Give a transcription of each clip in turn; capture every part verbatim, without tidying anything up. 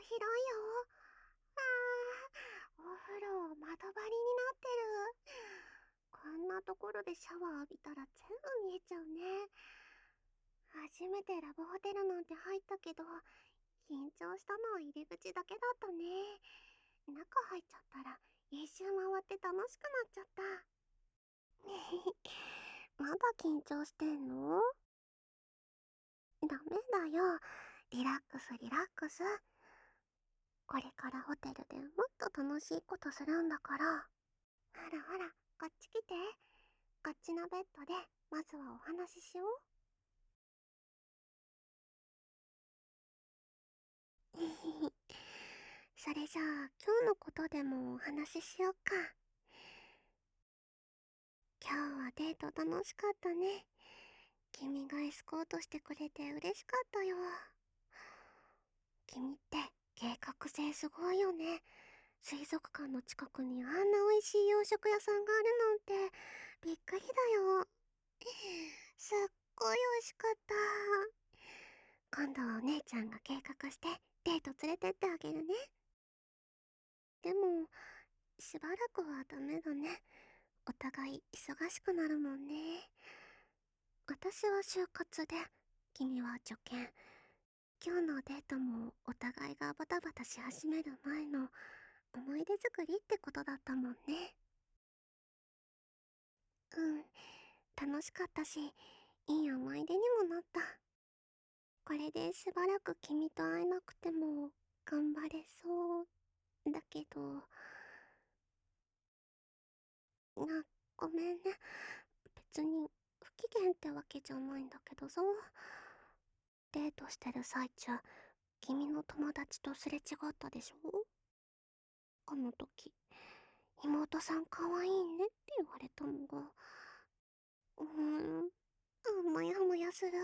広いよ。あー、お風呂窓張りになってる。こんなところでシャワー浴びたら全部見えちゃうね。初めてラブホテルなんて入ったけど、緊張したのは入り口だけだったね。中入っちゃったら一周回って楽しくなっちゃった。まだ緊張してんの？ダメだよ。リラックスリラックス。これからホテルでもっと楽しいことするんだから。ほらほら、こっち来て。こっちのベッドでまずはお話ししよう。それじゃあ今日のことでもお話ししようか。今日はデート楽しかったね。君がエスコートしてくれて嬉しかったよ。君って計画性すごいよね。水族館の近くにあんな美味しい洋食屋さんがあるなんてびっくりだよ。すっごい美味しかった。今度はお姉ちゃんが計画してデート連れてってあげるね。でもしばらくはダメだね。お互い忙しくなるもんね。私は就活で、君は受験。今日のデートもお互いがバタバタし始める前の思い出作りってことだったもんね。うん、楽しかったし、いい思い出にもなった。これでしばらく君と会えなくても頑張れそう。だけど、な、ごめんね。別に不機嫌ってわけじゃないんだけどさ。デートしてる最中、君の友達とすれ違ったでしょ？あの時、妹さんかわいいねって言われたのが、うーん、もやもやする。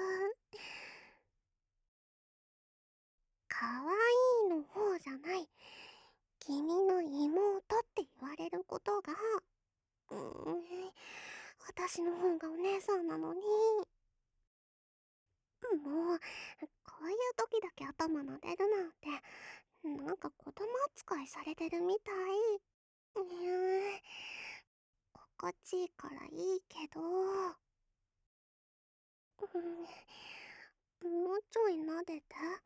かわいいの方じゃない。君の妹って言われることが、うーん、私の方がお姉さんなのに。もう、こういう時だけ頭撫でるなんて、なんか子供扱いされてるみたい。うーん、心地いいからいいけど、うん、もうちょい撫でて。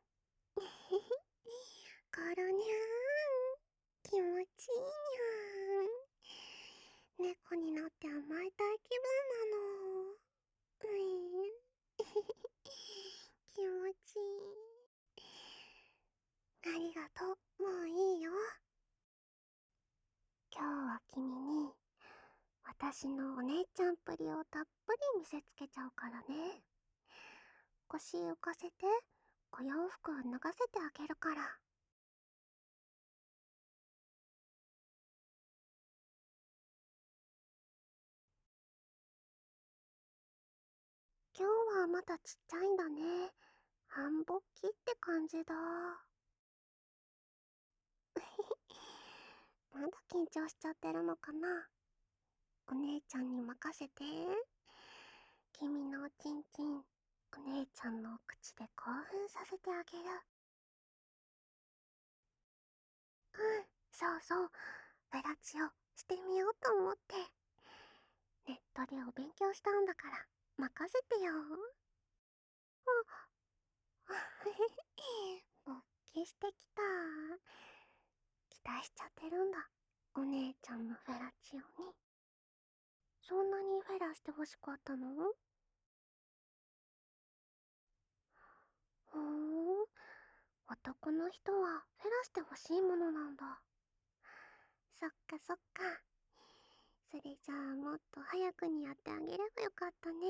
コロニャーン、気持ちいいにゃーん。猫になって甘えたい気分なの。うい気持ちいい。ありがとう。もういいよ。今日は君に私のお姉ちゃんぷりをたっぷり見せつけちゃうからね。腰浮かせてお洋服を脱がせてあげるから。今日はまだちっちゃいんだね。半勃起って感じだ。まだ緊張しちゃってるのかな。お姉ちゃんに任せて。君のおちんちん、お姉ちゃんのお口で興奮させてあげる。うん、そうそう。フェラチオしてみようと思って。ネットでお勉強したんだから任せてよ。あ、勃起してきた。期待しちゃってるんだ。お姉ちゃんのフェラチオに。そんなにフェラしてほしかったの？ふーん。男の人はフェラしてほしいものなんだ。そっかそっか。それじゃあもっと早くにやってあげればよかったね。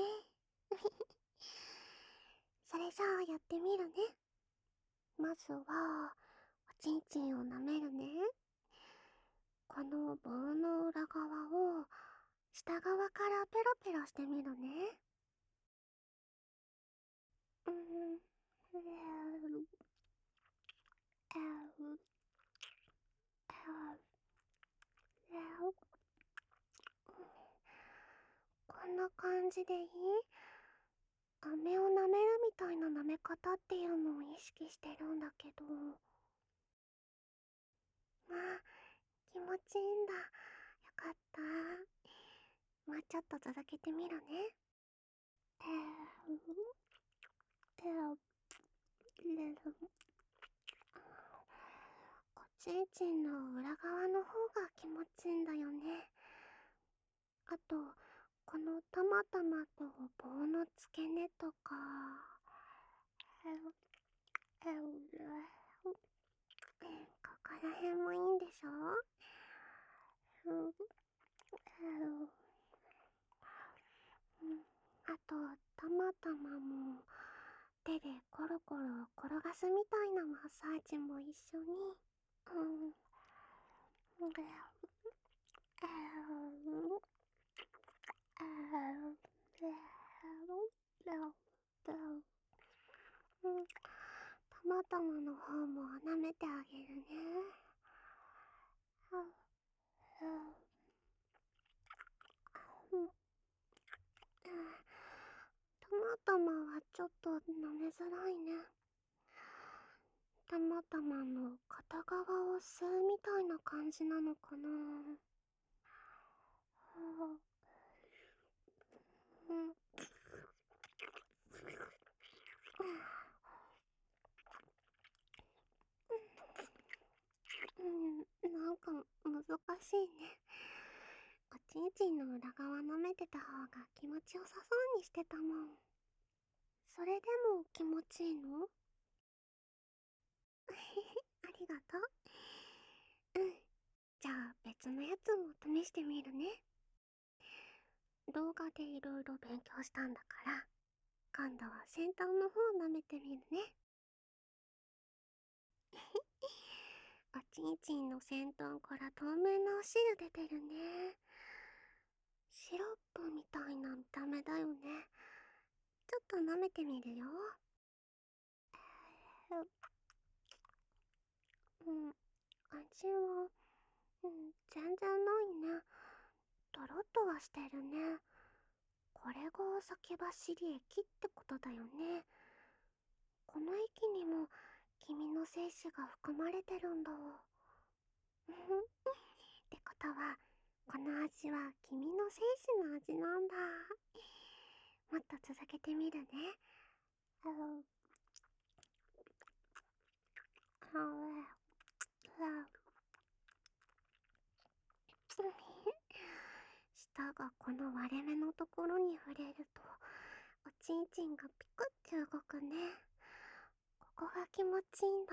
それじゃあやってみるね。まずは、おちんちんを舐めるね。この棒の裏側を下側からペロペロしてみるね。うん、えー、えー、えー、こんな感じでいい？飴を舐めるみたいな舐め方っていうのを意識してるんだけど。 まあ、気持ちいいんだ。よかった。もうちょっと続けてみるね。えー、えー、えー、おちんちんの裏側の方が気持ちいいんだよね。あと、このたまたまと棒の付け根とか。えー、えー、ここら辺もいいんでしょ？うん、うん、あと、たまたまも手でコロコロ転がすみたいなマッサージも一緒に。うん。うん。たまたまの方も舐めてあげるね。たまたまはちょっと舐めづらいね。たまたまの片側を吸うみたいな感じなのかな。うん。うん、なんか難しいね。おちんちんの裏側舐めてた方が気持ちよさそうにしてたもん。それでも気持ちいいの？ありがとう。うん。じゃあ別のやつも試してみるね。動画でいろいろ勉強したんだから、今度は先端の方を舐めてみるね。おちんちんの先端から透明なお汁出てるね。シロップみたいな見た目だよね。ちょっと舐めてみるよ。うん、味は、うん、全然ないね。とろっとはしてるね。これが先走り液ってことだよね。この液にも君の精子が含まれてるんだ。ってことは、この味は君の精子の味なんだ。もっと続けてみるね。あの、あの、舌がこの割れ目のところに触れると、おちんちんがピクって動くね。ここが気持ちいいんだ。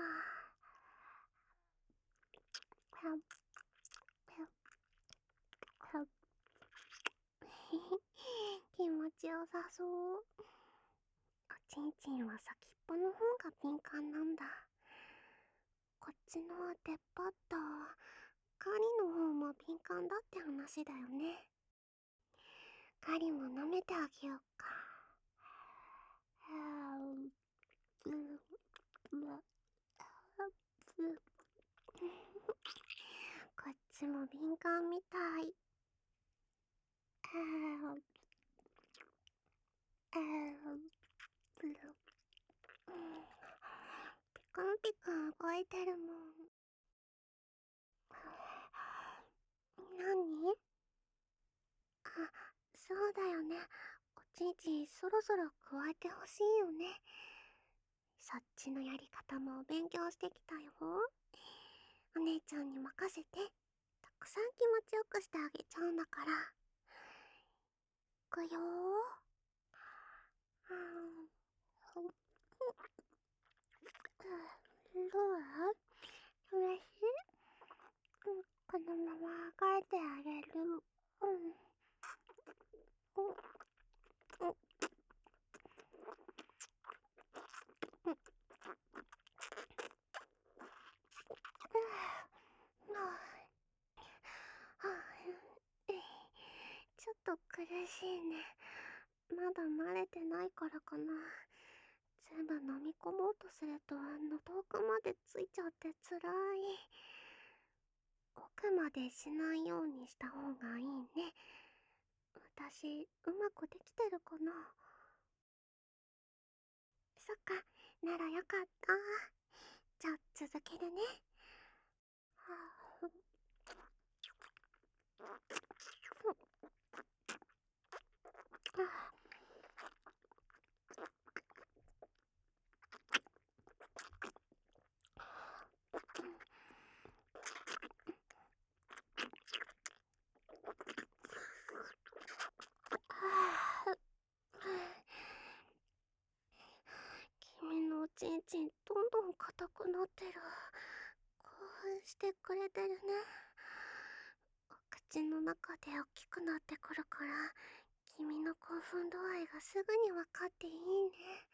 気持ちよさそう。おちんちんは先っぽの方が敏感なんだ。こっちの出っ張った狩りの方も敏感だって話だよね。狩りも舐めてあげようか。こっちも敏感みたい。ピクンピクン動いてるもん。何？あ、そうだよね。おちんちんそろそろ加えてほしいよね。そっちのやり方も勉強してきたよ。お姉ちゃんに任せて。たくさん気持ちよくしてあげちゃうんだから。いくよー。うん。どう？嬉しい？うん、このまま帰ってあげる。うん。うん。うん。うん。はあ、ちょっと苦しいね。まだ慣れてないからかな。全部飲み込もうとすると喉奥までついちゃってつらい。奥までしないようにした方がいいね。私、うまくできてるかな？そっか、ならよかった。じゃあ続けるね。はあしてくれてるね。お口の中で大きくなってくるから、君の興奮度合いがすぐに分かっていいね。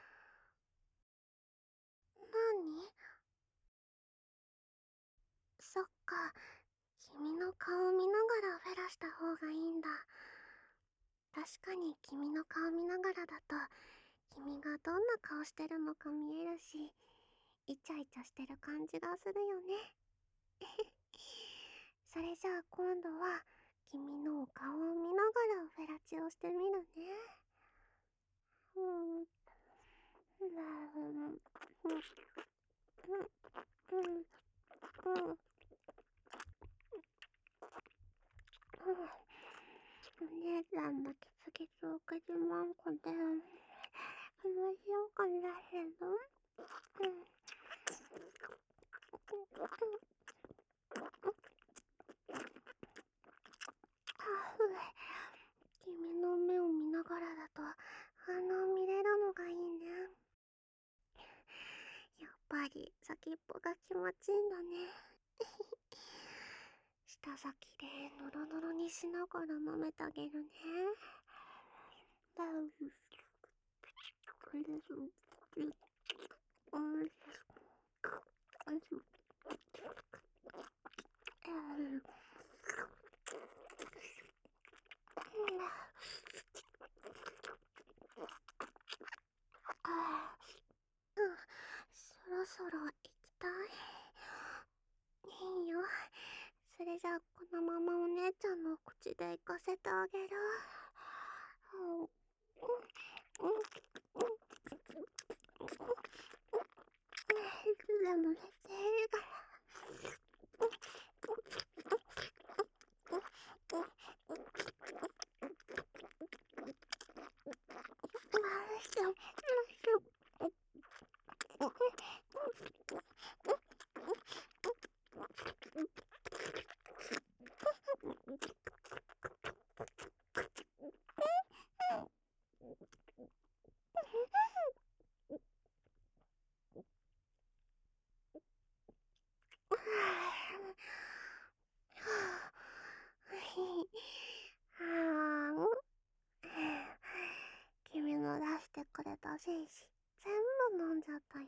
何？そっか、君の顔を見ながらフェラした方がいいんだ。確かに君の顔見ながらだと、君がどんな顔してるのか見えるし、イチャイチャしてる感じがするよね。それじゃあ今度は、君のお顔を見ながらフェラチオしてみるね。うん。うん。うん。うん。うん。お姉ちゃんのキツキツおかじまんこで、話ようかなけど。うん。君の目を見ながらだと反応見れるのがいいね。やっぱり先っぽが気持ちいいんだね。舌先でノロノロにしながら舐めてあげるね。だうこれです。うん。そろそろ行きたい。いいよ。それじゃあこのままお姉ちゃんの口で行かせてあげる。うん。いつでも寝ているから。君の出してくれた精子全部飲んじゃったよ。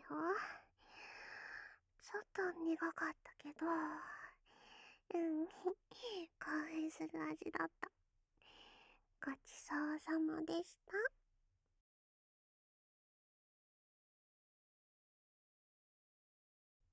ちょっと苦かったけど、うん、興奮する味だった。ごちそうさまでした。